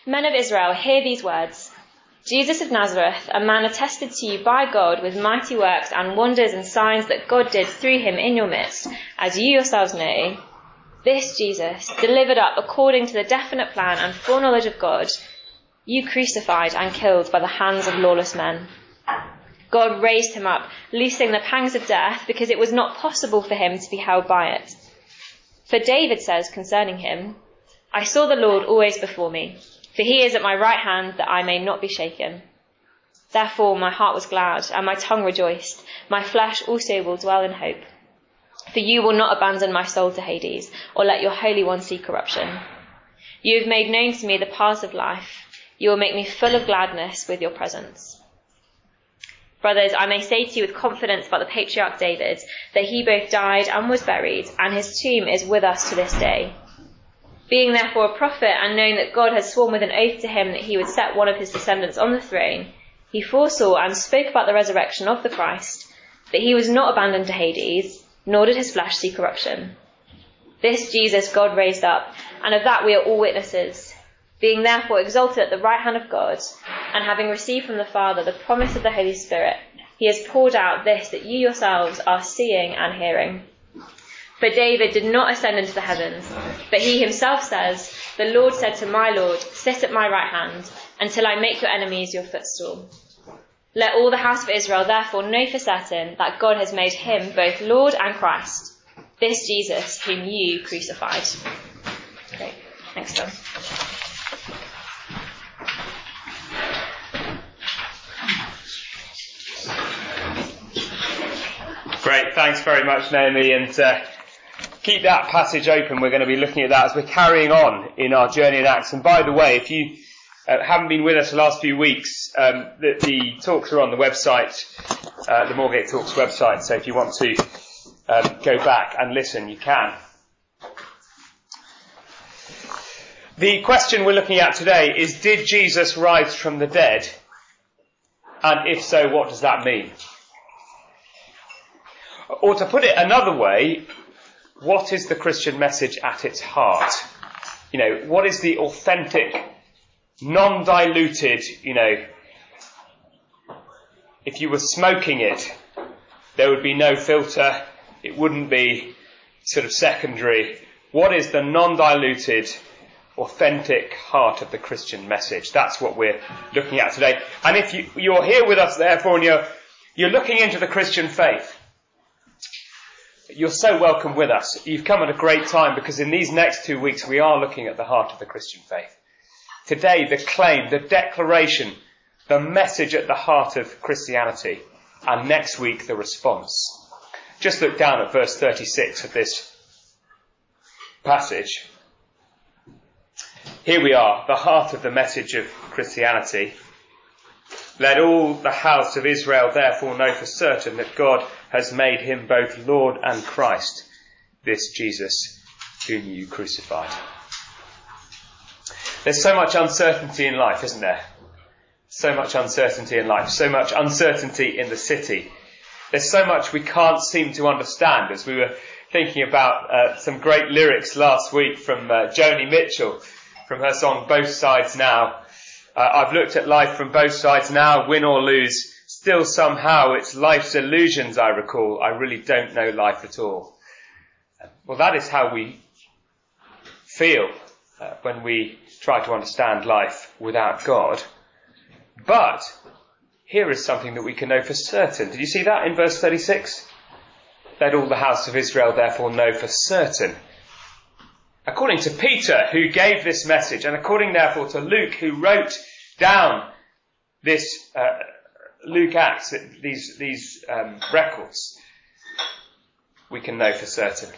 Men of Israel, hear these words. Jesus of Nazareth, a man attested to you by God with mighty works and wonders and signs that God did through him in your midst, as you yourselves know. This Jesus, delivered up according to the definite plan and foreknowledge of God, you crucified and killed by the hands of lawless men. God raised him up, loosing the pangs of death, because it was not possible for him to be held by it. For David says concerning him, I saw the Lord always before me, for he is at my right hand that I may not be shaken. Therefore my heart was glad and my tongue rejoiced. My flesh also will dwell in hope. For you will not abandon my soul to Hades, or let your Holy One see corruption. You have made known to me the paths of life. You will make me full of gladness with your presence. Brothers, I may say to you with confidence about the patriarch David, that he both died and was buried, and his tomb is with us to this day. Being therefore a prophet, and knowing that God had sworn with an oath to him that he would set one of his descendants on the throne, he foresaw and spoke about the resurrection of the Christ, that he was not abandoned to Hades, nor did his flesh see corruption. This Jesus God raised up, and of that we are all witnesses. Being therefore exalted at the right hand of God, and having received from the Father the promise of the Holy Spirit, he has poured out this that you yourselves are seeing and hearing. For David did not ascend into the heavens, but he himself says, the Lord said to my Lord, sit at my right hand, until I make your enemies your footstool. Let all the house of Israel therefore know for certain that God has made him both Lord and Christ, this Jesus whom you crucified. Great. Next one. Great, thanks very much, Naomi, and keep that passage open. We're going to be looking at that as we're carrying on in our journey in Acts. And by the way, if you haven't been with us the last few weeks, the talks are on the website, the Moorgate Talks website, so if you want to go back and listen, you can. The question we're looking at today is, did Jesus rise from the dead? And if so, what does that mean? Or to put it another way, what is the Christian message at its heart? You know, what is the authentic, non-diluted, if you were smoking it, there would be no filter, it wouldn't be sort of secondary. What is the non-diluted, authentic heart of the Christian message? That's what we're looking at today. And if you're here with us, therefore, and you're looking into the Christian faith, you're so welcome with us. You've come at a great time, because in these next 2 weeks we are looking at the heart of the Christian faith. Today, the claim, the declaration, the message at the heart of Christianity, and next week the response. Just look down at verse 36 of this passage. Here we are, the heart of the message of Christianity. Let all the house of Israel therefore know for certain that God has made him both Lord and Christ, this Jesus whom you crucified. There's so much uncertainty in life, isn't there? So much uncertainty in life, so much uncertainty in the city. There's so much we can't seem to understand, as we were thinking about some great lyrics last week from Joni Mitchell, from her song Both Sides Now. I've looked at life from both sides now, win or lose. Still somehow it's life's illusions I recall. I really don't know life at all. Well, that is how we feel when we try to understand life without God. But here is something that we can know for certain. Did you see that in verse 36? Let all the house of Israel therefore know for certain. According to Peter, who gave this message, and according therefore to Luke, who wrote down this Luke Acts, these records, we can know for certain.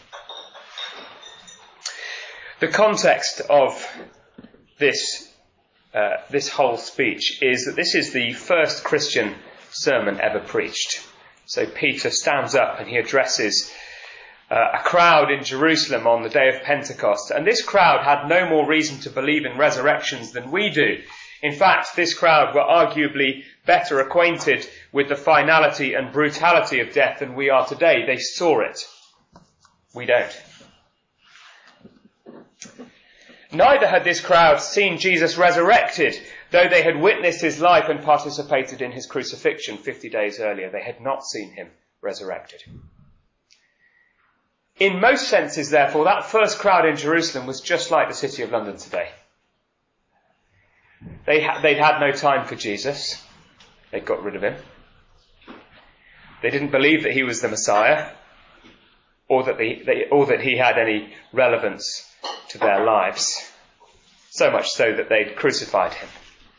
The context of this whole speech is that this is the first Christian sermon ever preached. So Peter stands up and he addresses a crowd in Jerusalem on the day of Pentecost. And this crowd had no more reason to believe in resurrections than we do. In fact, this crowd were arguably better acquainted with the finality and brutality of death than we are today. They saw it. We don't. Neither had this crowd seen Jesus resurrected, though they had witnessed his life and participated in his crucifixion 50 days earlier. They had not seen him resurrected. In most senses, therefore, that first crowd in Jerusalem was just like the City of London today. They'd had no time for Jesus. They'd got rid of him. They didn't believe that he was the Messiah, or that he had any relevance to their lives. So much so that they'd crucified him.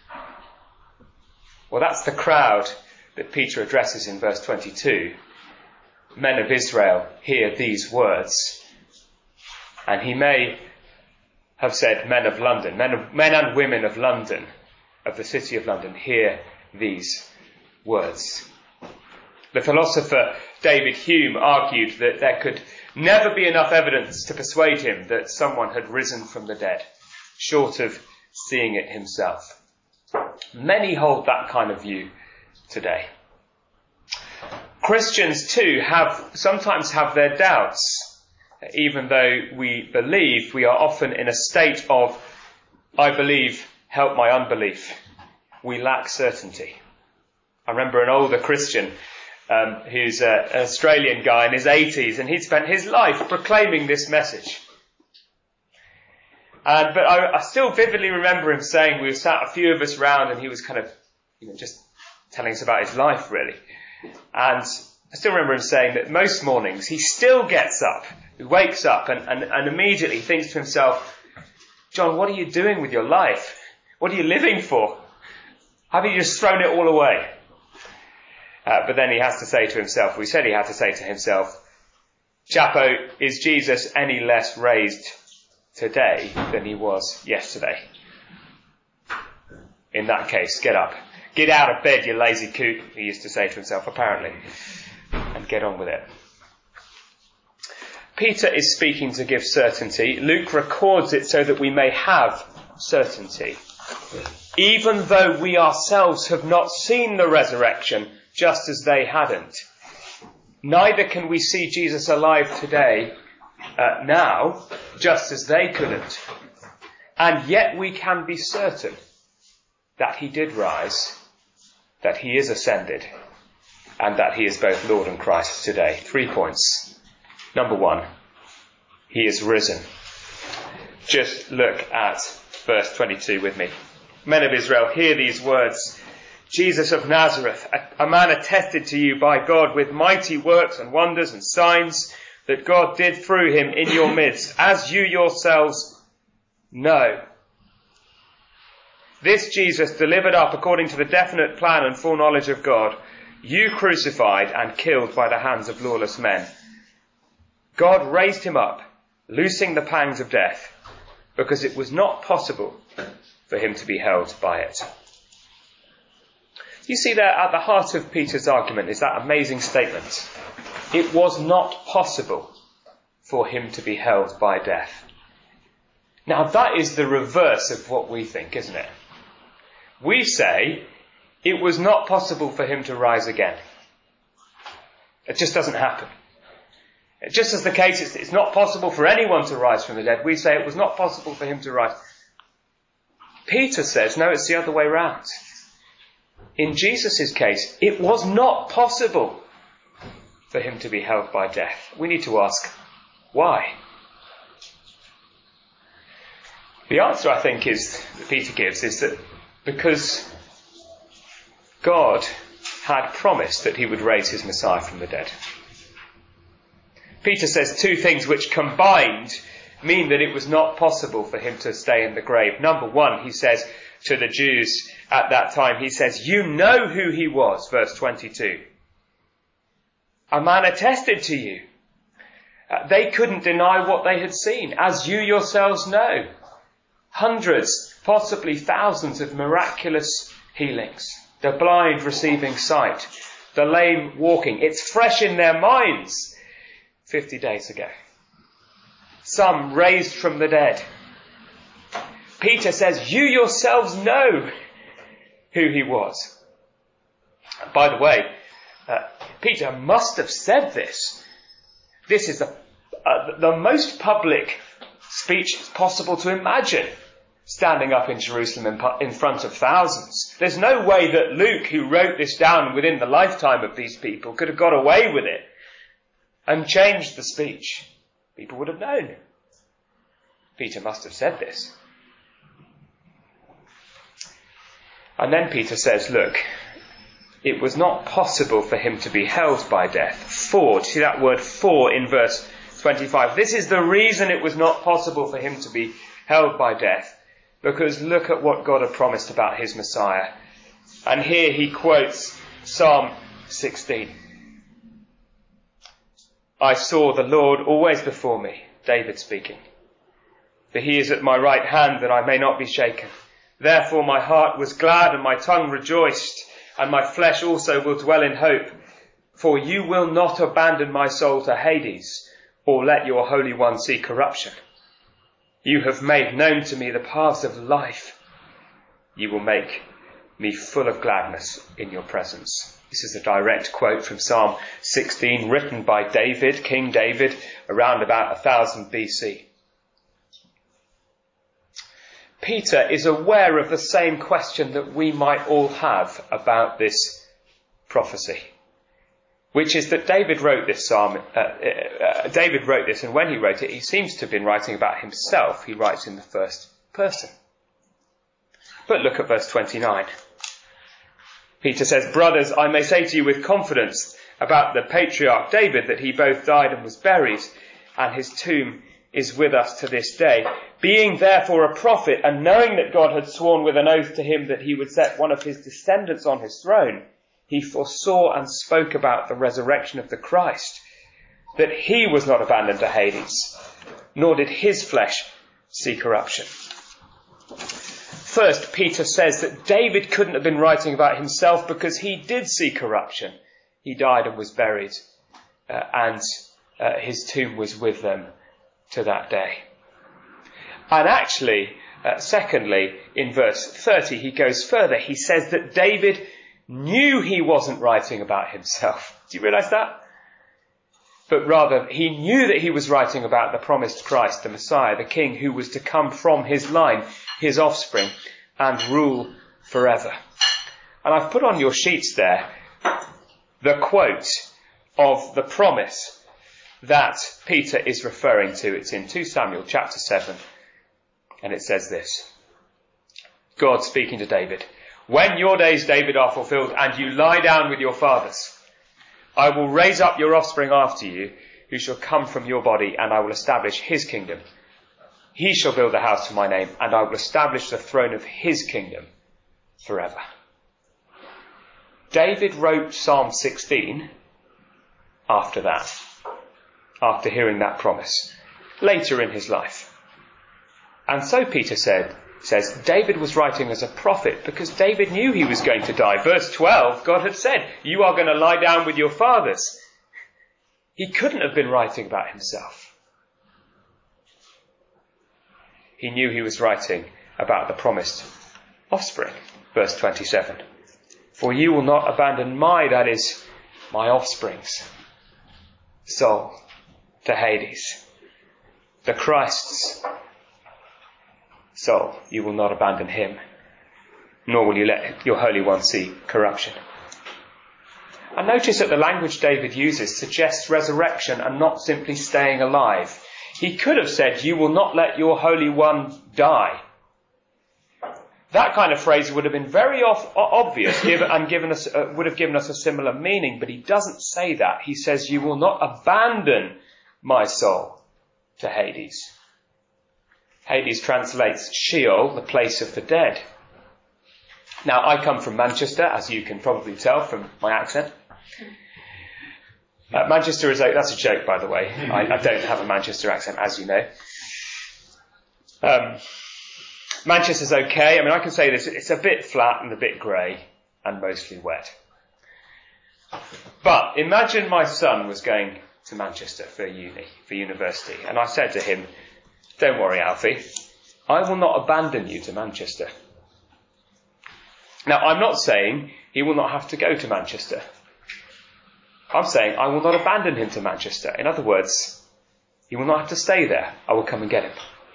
Well, that's the crowd that Peter addresses in verse 22. Men of Israel, hear these words. And he may have said men of London, men and women of London, of the City of London, hear these words. The philosopher David Hume argued that there could never be enough evidence to persuade him that someone had risen from the dead, short of seeing it himself. Many hold that kind of view today. Christians too sometimes have their doubts. Even though we believe, we are often in a state of, I believe, help my unbelief. We lack certainty. I remember an older Christian who's an Australian guy in his 80s, and he'd spent his life proclaiming this message. But I still vividly remember him saying, we were sat a few of us round, and he was kind of, just telling us about his life, really. And I still remember him saying that most mornings he still gets up, he wakes up and immediately thinks to himself, John, what are you doing with your life? What are you living for? Have you just thrown it all away? But then he has to say to himself, we said he had to say to himself, Chapo, is Jesus any less raised today than he was yesterday? In that case, get up. Get out of bed, you lazy coot, he used to say to himself, apparently, and get on with it. Peter is speaking to give certainty. Luke records it so that we may have certainty. Even though we ourselves have not seen the resurrection, just as they hadn't, neither can we see Jesus alive today, now, just as they couldn't. And yet we can be certain that he did rise, that he is ascended, and that he is both Lord and Christ today. 3 points. Number 1, he is risen. Just look at verse 22 with me. Men of Israel, hear these words. Jesus of Nazareth, a man attested to you by God with mighty works and wonders and signs that God did through him in your midst, as you yourselves know. This Jesus, delivered up according to the definite plan and foreknowledge of God, you crucified and killed by the hands of lawless men. God raised him up, loosing the pangs of death, because it was not possible for him to be held by it. You see there at the heart of Peter's argument is that amazing statement. It was not possible for him to be held by death. Now that is the reverse of what we think, isn't it? We say it was not possible for him to rise again. It just doesn't happen. Just as the case, it's not possible for anyone to rise from the dead. We say it was not possible for him to rise. Peter says, no, it's the other way round. In Jesus' case, it was not possible for him to be held by death. We need to ask, why? The answer, I think, that Peter gives is that because God had promised that he would raise his Messiah from the dead. Peter says 2 things which combined mean that it was not possible for him to stay in the grave. Number 1, he says to the Jews at that time, he says, you know who he was, verse 22. A man attested to you. They couldn't deny what they had seen, as you yourselves know. Hundreds, possibly thousands of miraculous healings. The blind receiving sight. The lame walking. It's fresh in their minds 50 days ago. Some raised from the dead. Peter says, you yourselves know who he was. By the way, Peter must have said this. This is the most public speech it's possible to imagine standing up in Jerusalem in front of thousands. There's no way that Luke, who wrote this down within the lifetime of these people, could have got away with it and changed the speech. People would have known. Peter must have said this. And then Peter says, look, it was not possible for him to be held by death. For, do you see that word for in verse 25? This is the reason it was not possible for him to be held by death. Because look at what God had promised about his Messiah. And here he quotes Psalm 16. I saw the Lord always before me, David speaking. For he is at my right hand that I may not be shaken. Therefore my heart was glad and my tongue rejoiced, and my flesh also will dwell in hope. For you will not abandon my soul to Hades, or let your Holy One see corruption. You have made known to me the paths of life. You will make me full of gladness in your presence. This is a direct quote from Psalm 16, written by David, King David, around about 1000 BC. Peter is aware of the same question that we might all have about this prophecy, which is that David wrote this psalm. David wrote this, and when he wrote it, he seems to have been writing about himself. He writes in the first person. But look at verse 29. Peter says, brothers, I may say to you with confidence about the patriarch David that he both died and was buried, and his tomb is with us to this day. Being therefore a prophet, and knowing that God had sworn with an oath to him that he would set one of his descendants on his throne, he foresaw and spoke about the resurrection of the Christ, that he was not abandoned to Hades, nor did his flesh see corruption. First, Peter says that David couldn't have been writing about himself because he did see corruption. He died and was buried, and his tomb was with them to that day. And actually, secondly, in verse 30, he goes further. He says that David knew he wasn't writing about himself. Do you realise that? But rather, he knew that he was writing about the promised Christ, the Messiah, the King who was to come from his line, his offspring, and rule forever. And I've put on your sheets there the quote of the promise that Peter is referring to. It's in 2 Samuel chapter 7, and it says this. God speaking to David, when your days, David, are fulfilled and you lie down with your fathers, I will raise up your offspring after you, who shall come from your body, and I will establish his kingdom. He shall build a house for my name, and I will establish the throne of his kingdom forever. David wrote Psalm 16 after that, after hearing that promise, later in his life. And so Peter says, David was writing as a prophet because David knew he was going to die. Verse 12, God had said, you are going to lie down with your fathers. He couldn't have been writing about himself. He knew he was writing about the promised offspring. Verse 27, for you will not abandon that is, my offspring's soul to Hades. The Christ's soul, you will not abandon him, nor will you let your Holy One see corruption. And notice that the language David uses suggests resurrection and not simply staying alive. He could have said, you will not let your Holy One die. That kind of phrase would have been very obvious and would have given us a similar meaning, but he doesn't say that. He says, you will not abandon my soul to Hades. Hades translates Sheol, the place of the dead. Now, I come from Manchester, as you can probably tell from my accent. Manchester is that's a joke, by the way. I don't have a Manchester accent, as you know. Manchester's okay. I mean, I can say this. It's a bit flat and a bit grey and mostly wet. But imagine my son was going to Manchester for university. And I said to him, don't worry, Alfie. I will not abandon you to Manchester. Now, I'm not saying he will not have to go to Manchester. I'm saying I will not abandon him to Manchester. In other words, he will not have to stay there. I will come and get him.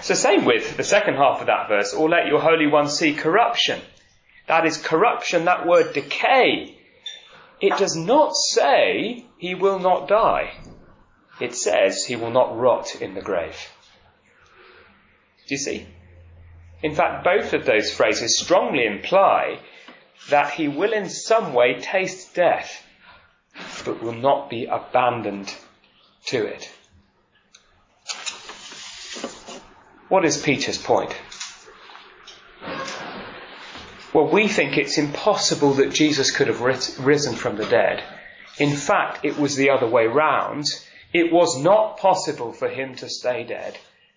It's the same with the second half of that verse, or let your Holy One see corruption. That is corruption, that word decay. It does not say he will not die. It says he will not rot in the grave. Do you see? In fact, both of those phrases strongly imply that he will in some way taste death, but will not be abandoned to it. What is Peter's point? Well, we think it's impossible that Jesus could have risen from the dead. In fact, it was the other way round. It was not possible for him to stay dead.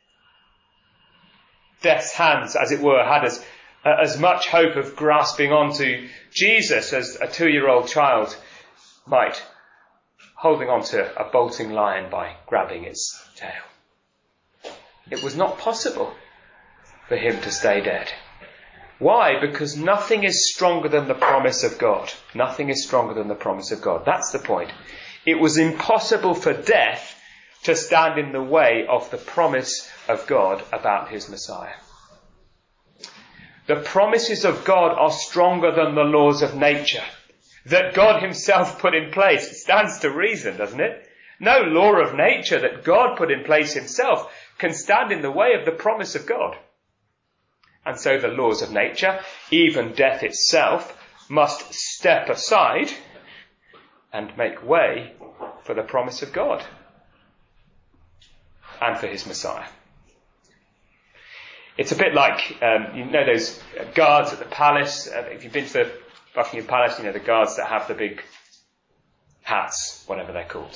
Death's hands, as it were, had as much hope of grasping onto Jesus as a 2-year-old child might, holding onto a bolting lion by grabbing its tail. It was not possible for him to stay dead. Why? Because nothing is stronger than the promise of God. Nothing is stronger than the promise of God. That's the point. It was impossible for death to stand in the way of the promise of God about his Messiah. The promises of God are stronger than the laws of nature that God himself put in place. It stands to reason, doesn't it? No law of nature that God put in place himself can stand in the way of the promise of God. And so the laws of nature, even death itself, must step aside and make way for the promise of God and for his Messiah. It's a bit like, those guards at the palace. If you've been to Buckingham Palace, the guards that have the big hats, whatever they're called.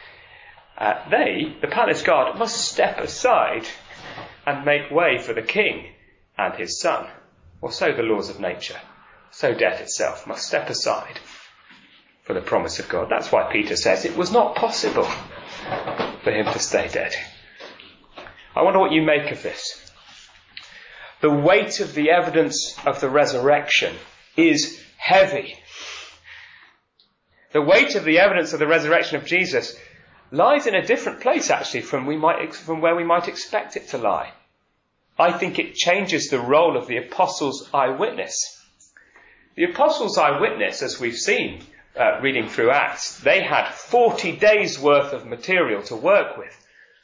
The palace guard, must step aside and make way for the king and his son. Or so the laws of nature. So death itself must step aside for the promise of God. That's why Peter says it was not possible for him to stay dead. I wonder what you make of this. The weight of the evidence of the resurrection is heavy. The weight of the evidence of the resurrection of Jesus lies in a different place, actually, from where we might expect it to lie. I think it changes the role of the apostles' eyewitness. The apostles' eyewitness, as we've seen reading through Acts, they had 40 days' worth of material to work with.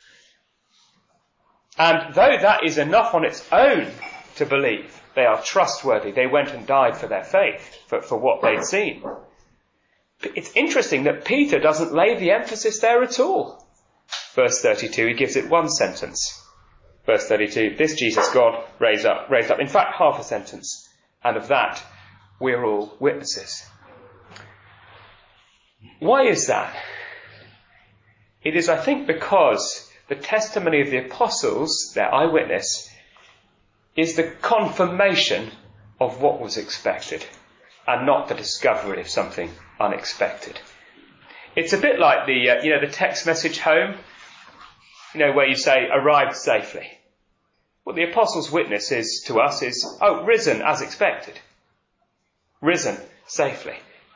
And though that is enough on its own to believe they are trustworthy, they went and died for their faith, for what they'd seen. But it's interesting that Peter doesn't lay the emphasis there at all. Verse 32, he gives it one sentence. Verse 32, this Jesus God raised up. In fact, half a sentence. And of that, we're all witnesses. Why is that? It is, I think, because the testimony of the apostles, their eyewitness, is the confirmation of what was expected and not the discovery of something unexpected. It's a bit like the text message home, where you say, arrived safely. What the apostles' witness is to us is, risen as expected. Risen safely.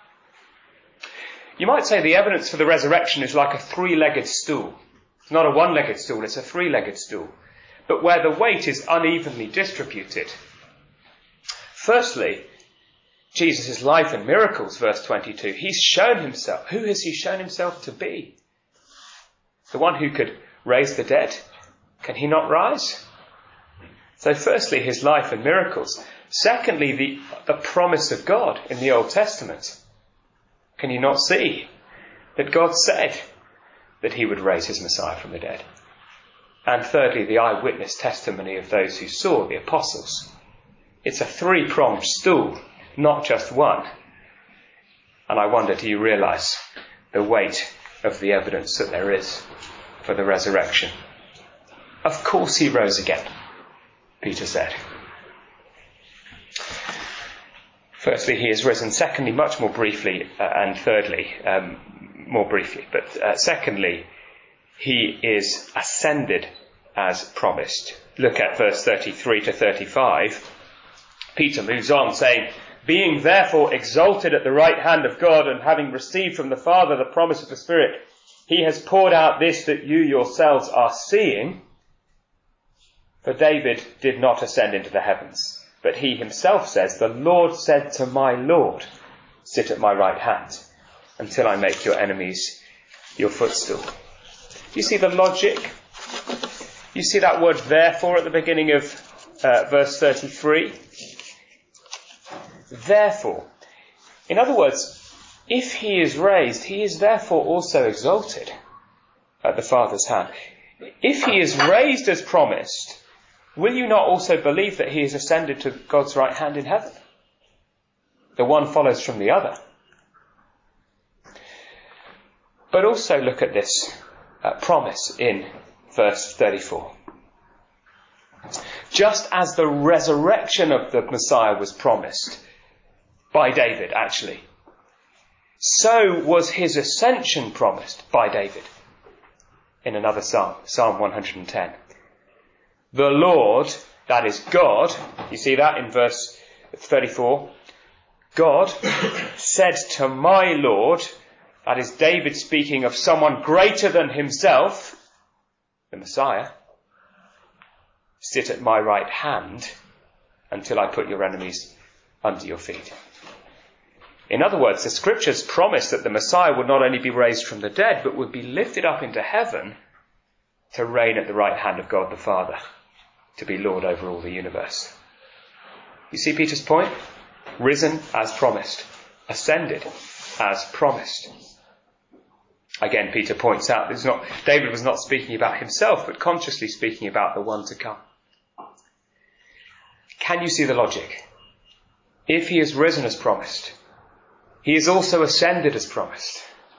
You might say the evidence for the resurrection is like a 3-legged stool. It's not a 1-legged stool, it's a 3-legged stool. But where the weight is unevenly distributed. Firstly, Jesus' life and miracles, verse 22. He's shown himself. Who has he shown himself to be? The one who could raise the dead? Can he not rise? So firstly, his life and miracles. Secondly, the promise of God in the Old Testament. Can you not see that God said that he would raise his Messiah from the dead? And thirdly, the eyewitness testimony of those who saw, the apostles. It's a 3-pronged stool, not just one. And I wonder, do you realise the weight of the evidence that there is for the resurrection? Of course he rose again, Peter said. Firstly, he is risen. Secondly, much more briefly, and thirdly, more briefly, but secondly, he is ascended as promised. Look at verse 33 to 35. Peter moves on saying, being therefore exalted at the right hand of God and having received from the Father the promise of the Spirit, he has poured out this that you yourselves are seeing. For David did not ascend into the heavens, but he himself says, the Lord said to my Lord, sit at my right hand until I make your enemies your footstool. You see the logic? You see that word therefore at the beginning of verse 33? Therefore. In other words, if he is raised, he is therefore also exalted at the Father's hand. If he is raised as promised, will you not also believe that he is ascended to God's right hand in heaven? The one follows from the other. But also look at this promise in verse 34. Just as the resurrection of the Messiah was promised by David, actually, so was his ascension promised by David in another psalm, Psalm 110. The Lord, that is God, you see that in verse 34, God said to my Lord, that is David speaking of someone greater than himself, the Messiah, sit at my right hand until I put your enemies under your feet. In other words, the scriptures promise that the Messiah would not only be raised from the dead, but would be lifted up into heaven to reign at the right hand of God the Father, to be Lord over all the universe. You see Peter's point? Risen as promised, ascended as promised. Again, Peter points out David was not speaking about himself, but consciously speaking about the one to come. Can you see the logic? If he is risen as promised, he is also ascended as promised.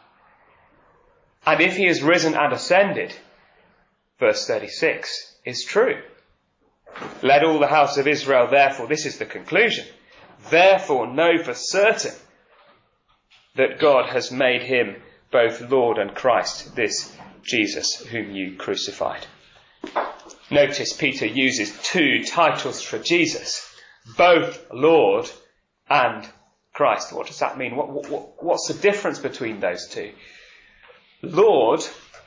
And if he is risen and ascended, verse 36 is true. Let all the house of Israel therefore, this is the conclusion, therefore know for certain that God has made him both Lord and Christ, this Jesus whom you crucified. Notice Peter uses two titles for Jesus, both Lord and Christ. What does that mean? What's the difference between those two? Lord,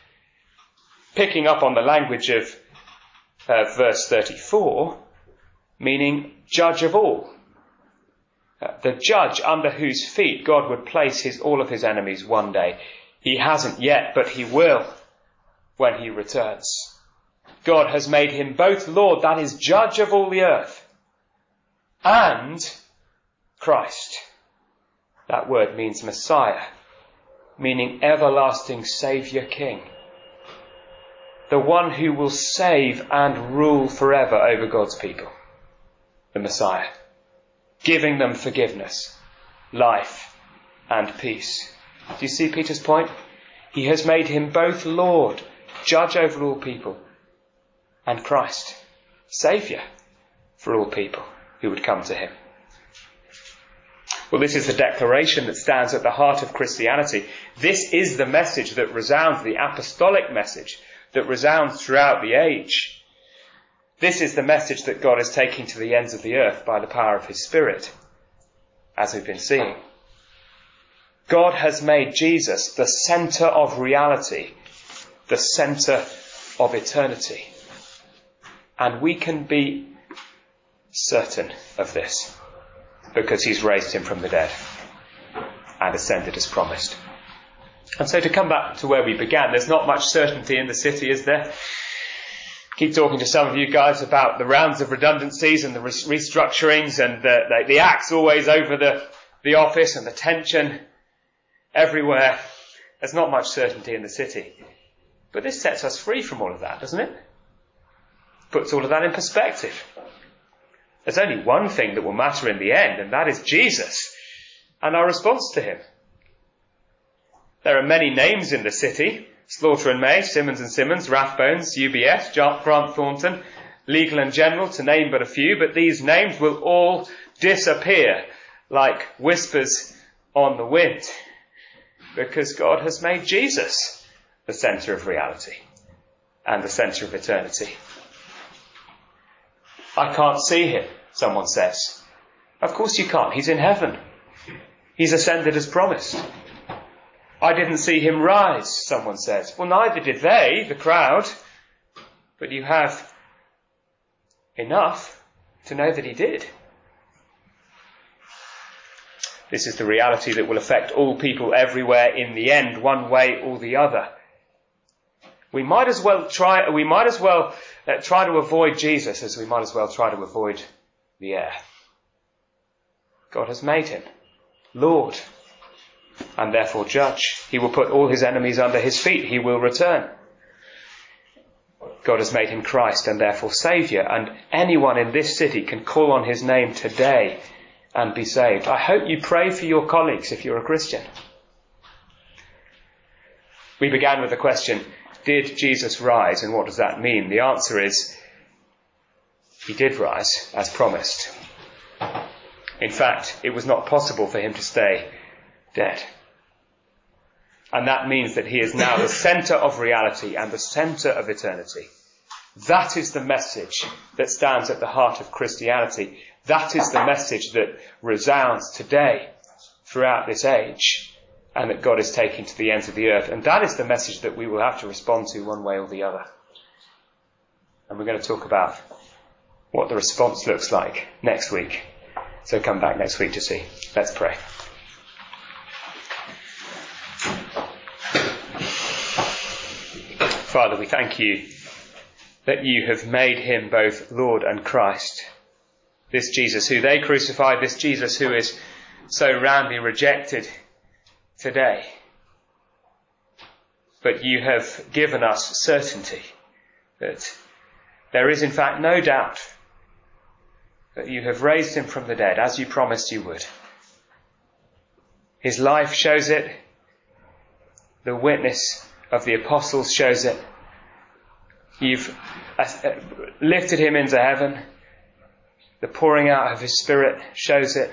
picking up on the language of verse 34, meaning judge of all. The judge under whose feet God would place all of his enemies one day. He hasn't yet, but he will when he returns. God has made him both Lord, that is, judge of all the earth, and Christ. That word means Messiah, meaning everlasting Saviour King. The one who will save and rule forever over God's people. The Messiah. Giving them forgiveness, life and peace. Do you see Peter's point? He has made him both Lord, judge over all people, and Christ, Saviour for all people who would come to him. Well, this is the declaration that stands at the heart of Christianity. This is the message that resounds, the apostolic message that resounds throughout the age. This is the message that God is taking to the ends of the earth by the power of his Spirit, as we've been seeing. God has made Jesus the centre of reality, the centre of eternity. And we can be certain of this, because he's raised him from the dead and ascended as promised. And so to come back to where we began, there's not much certainty in the city, is there? Keep talking to some of you guys about the rounds of redundancies and the restructurings and the axe always over the office and the tension everywhere. There's not much certainty in the city. But this sets us free from all of that, doesn't it? Puts all of that in perspective. There's only one thing that will matter in the end, and that is Jesus and our response to him. There are many names in the city: Slaughter and May, Simmons and Simmons, Rathbones, UBS, Grant Thornton, Legal and General, to name but a few, but these names will all disappear like whispers on the wind, because God has made Jesus the centre of reality and the centre of eternity. I can't see him, someone says. Of course you can't. He's in heaven. He's ascended as promised. I didn't see him rise, someone says. Well, neither did they, the crowd. But you have enough to know that he did. This is the reality that will affect all people everywhere in the end, one way or the other. We might as well try to avoid Jesus as we might as well try to avoid the air. God has made him Lord and therefore judge. He will put all his enemies under his feet. He will return. God has made him Christ and therefore Saviour, and anyone in this city can call on his name today and be saved. I hope you pray for your colleagues if you're a Christian. We began with the question, did Jesus rise, and what does that mean? The answer is, he did rise as promised. In fact, it was not possible for him to stay dead. And that means that he is now the centre of reality and the centre of eternity. That is the message that stands at the heart of Christianity. That is the message that resounds today throughout this age, and that God is taking to the ends of the earth. And that is the message that we will have to respond to one way or the other. And we're going to talk about what the response looks like next week. So come back next week to see. Let's pray. Father, we thank you that you have made him both Lord and Christ. This Jesus who they crucified, this Jesus who is so roundly rejected today. But you have given us certainty that there is in fact no doubt that you have raised him from the dead as you promised you would. His life shows it. The witness of the apostles shows it. You've lifted him into heaven. The pouring out of his Spirit shows it.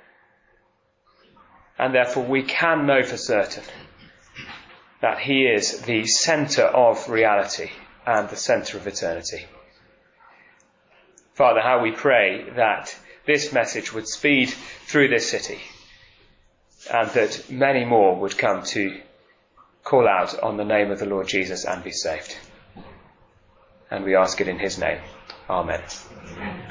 And therefore we can know for certain that he is the centre of reality and the centre of eternity. Father, how we pray that this message would speed through this city and that many more would come to call out on the name of the Lord Jesus and be saved. And we ask it in his name. Amen.